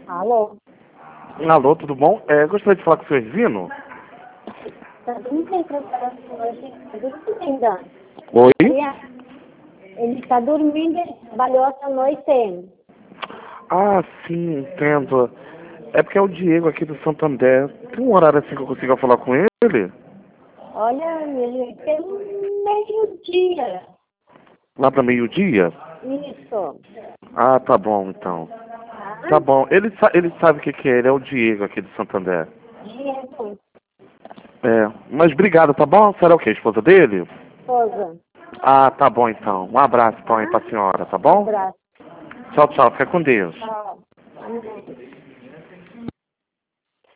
Alô? Alô, tudo bom? Gostaria de falar com o senhor Ervino? Tá dormindo hoje? Tá dormindo. Oi? Ele está dormindo, ele trabalhou essa noite. Ah, sim, entendo. É porque é o Diego aqui do Santander. Tem um horário assim que eu consiga falar com ele? Olha, pelo meio-dia. Lá para meio-dia? Isso. Ah, tá bom, então. Tá Tá? bom. Ele sabe o que que é, ele é o Diego aqui do Santander. Diego. Mas obrigado, tá bom? Será o quê? A esposa dele? Esposa. Ah, tá bom, então. Um abraço, então, aí Tá? pra senhora, tá Um bom? abraço. Tchau, tchau. Fica com Deus. Tchau. Amém.